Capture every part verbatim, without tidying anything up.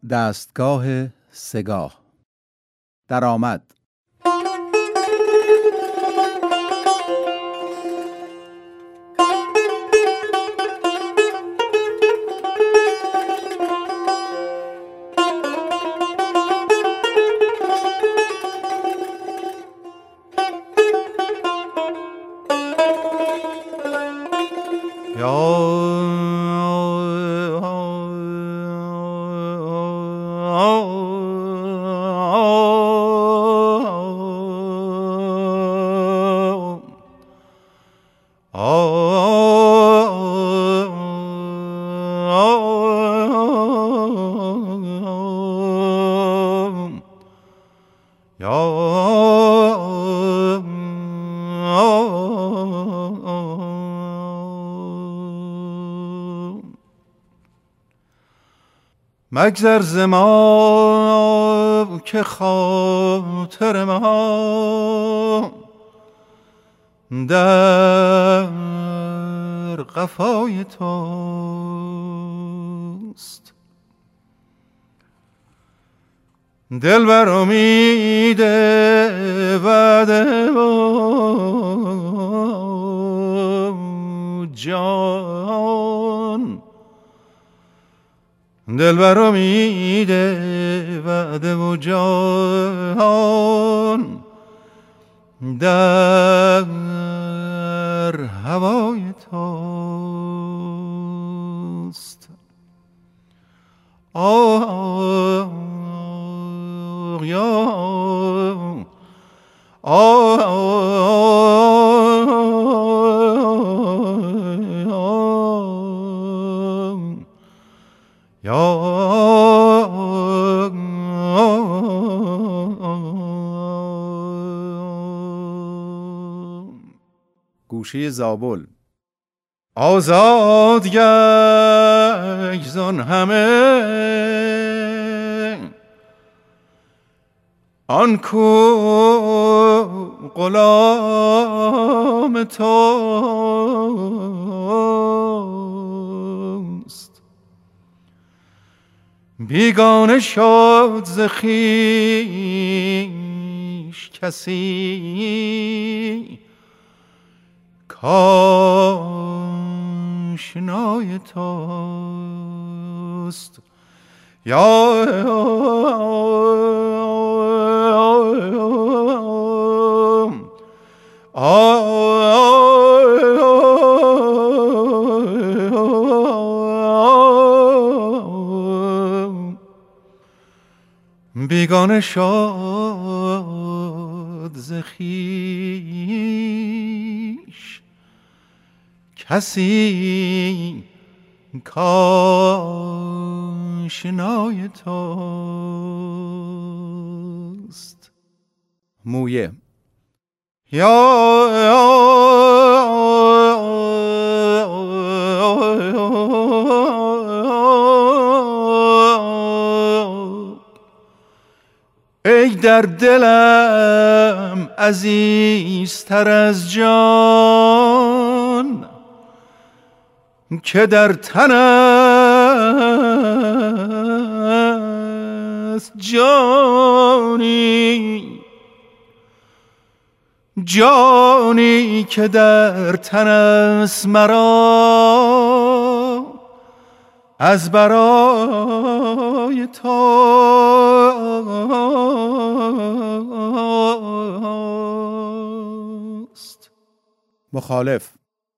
دستگاه سگاه. درآمد. مگذر ز ما که خاطر ما در قفای توست. دل بر امید وعده و جان، دل بر امید وعده و جان در هوای توست. آه یا گوشه زابل. آزاد گشت زان همه آن کو غلام توست. بیگانه شد ز خویش کسی کآشنای توست. یا بیگانه شد ز خویش کسی کآشنای توست. مویه. یا ای در دلم عزیزتر از جان، که در تن است جانی، جانی که در تن است مرا از برای توست. مخالف.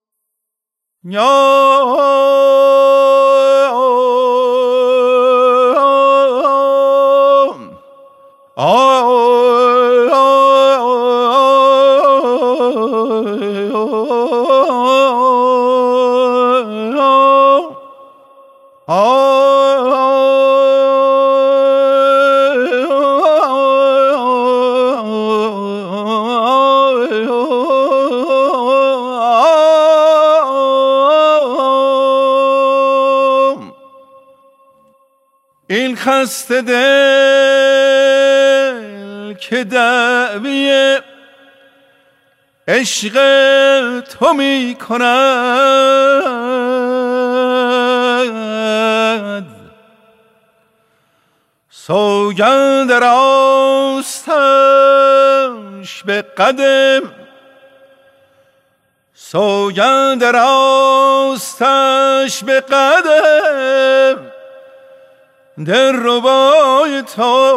این خسته دل که دعوی عشق تو می کند، سوگند راستش به قدم، سوگند راستش به قدم، دلربای تو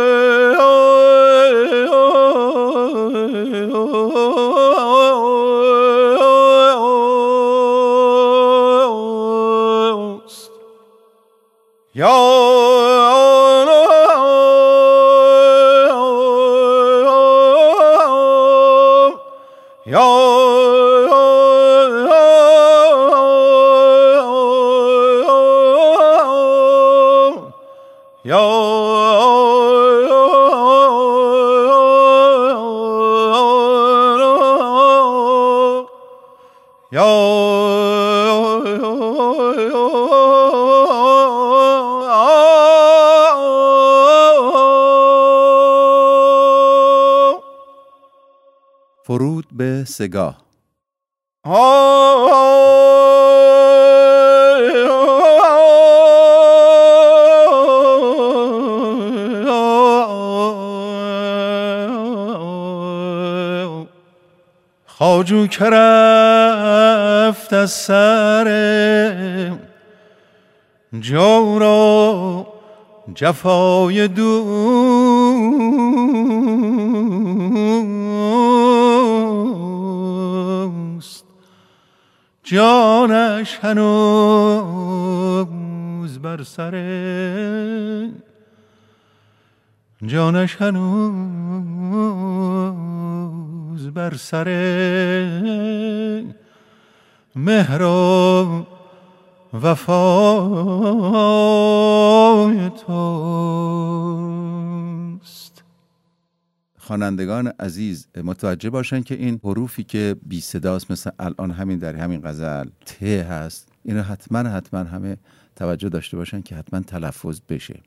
یا فرود به سگاه. خواجو که رفت از سر جور و جفای دوست، جانش هنوز بر سر جانش هنوز بر سر مهر و وفای توست. خوانندگان عزیز متوجه باشن که این حروفی که بی صداست، مثل الان همین در همین غزل ت هست، اینو حتما حتما همه توجه داشته باشن که حتما تلفظ بشه.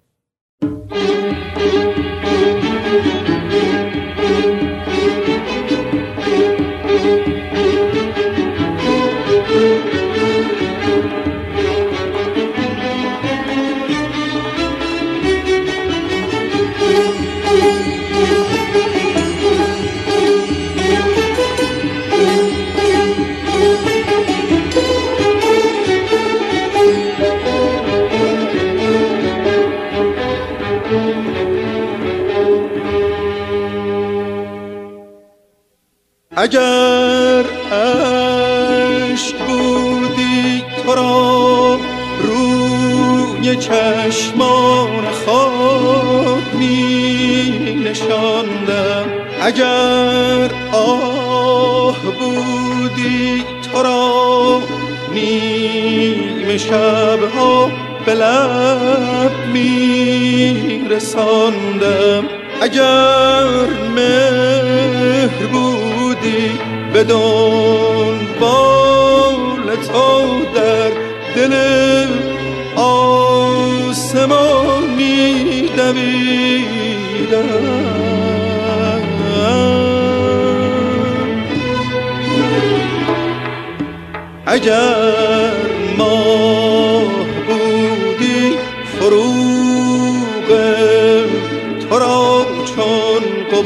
اگر عشق بودی تو را روی چشمان خود می نشاندم، اگر آه بودی تو را نیم شبها به لب می رساندم، اگر مهر بودی به دنبال تو در دل آسمان می دویدم، اگر ماه بودی فروغ تو را چون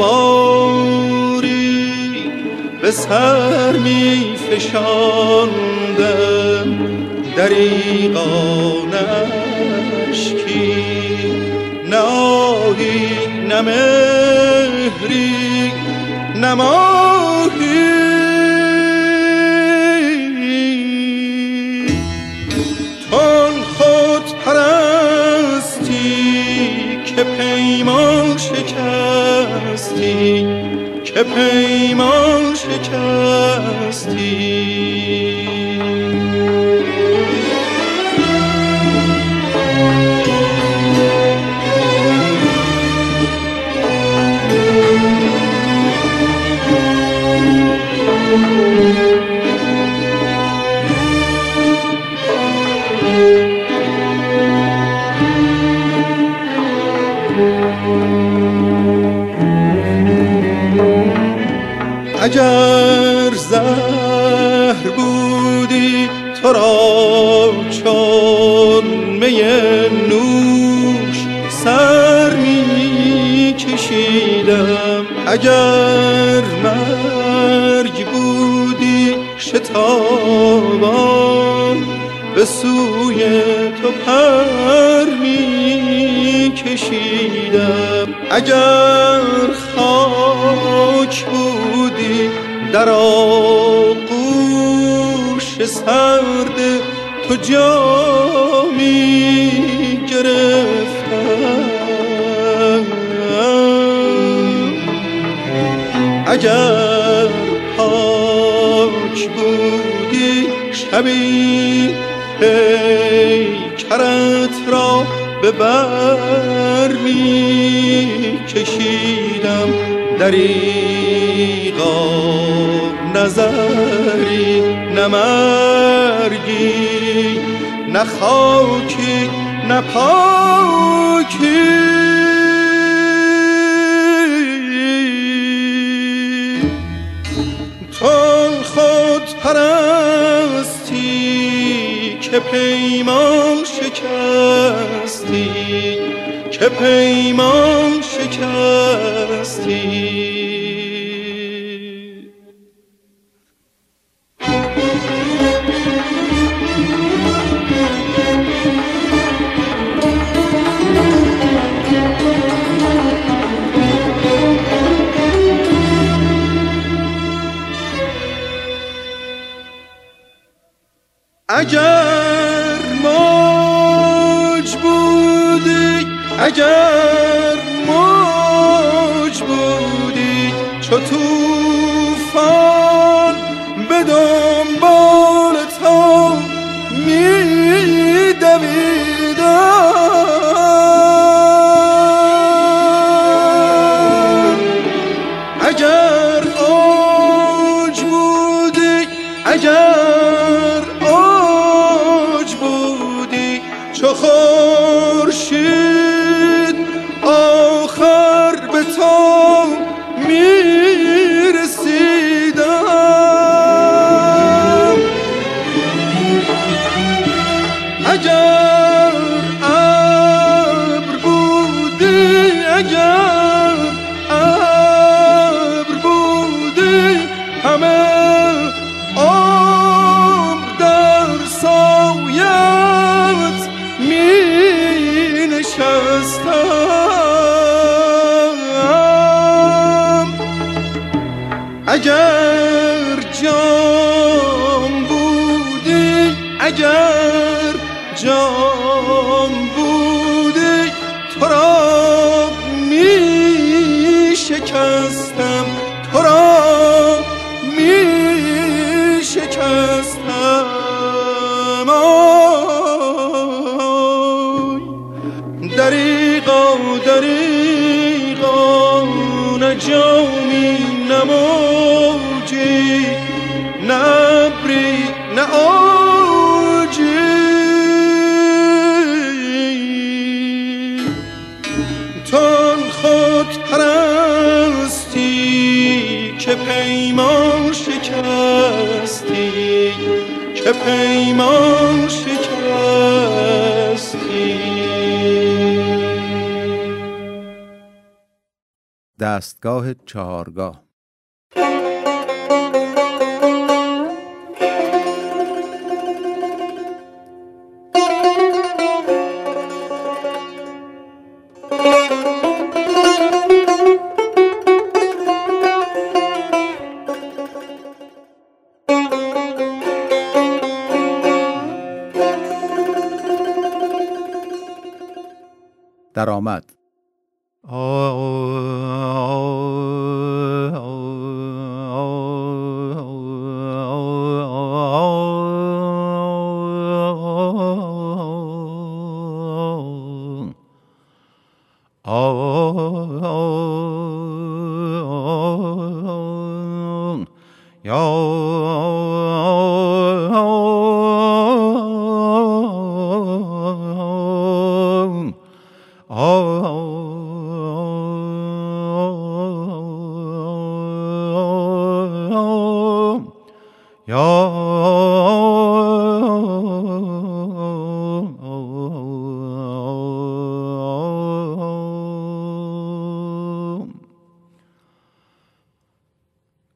غباری به سر می فشاندم، دریغانش کی نه آهی نه مهری نه ماهی، تن خود پرستی که پیمان شکستی، که پیمان شکستی. اگر زهر بودی تو را چون می نوش سر اگر مرگ بودی شتابان به سوی تو پر می کشیدم، اگر خاک بودی در آغوش سرد تو جا می گرفتم، اگر پاک بودی شبی پیکرت را به بر می کشیدم، دریغا نظری نه مرگی نه خاکی نه پاکی. تو خود پرستی که پیمان شکستی، که پیمان شکستی. اگر موج بودی، اگر موج بودی چو طوفان به دنبال تو می دویدم، اگر اوج بودی، اگر چو خورشید آخر به تو میرسیدم، اگر ابر بودی، اگر ابر بودی همه عمر در سایت می نشستم، اگر جام بودی، اگر جام بودی تو را می شکستم، تو را می شکستم. دریغا دریغا نه جامی نه موجی نه ابری نه اوجی، تو خود پرستی که پیمان شکستی، که پیمان شکستی. دستگاه چهارگاه. درآمد.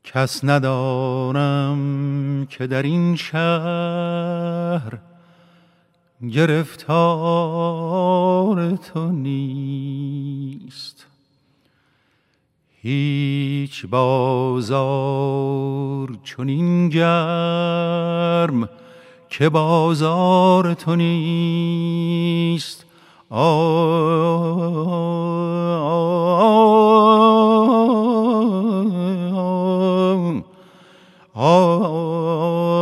کس ندارم که در این شهر گرفتار تو نیست. هیچ بازار چنین گرم که بازار تو نیست. آه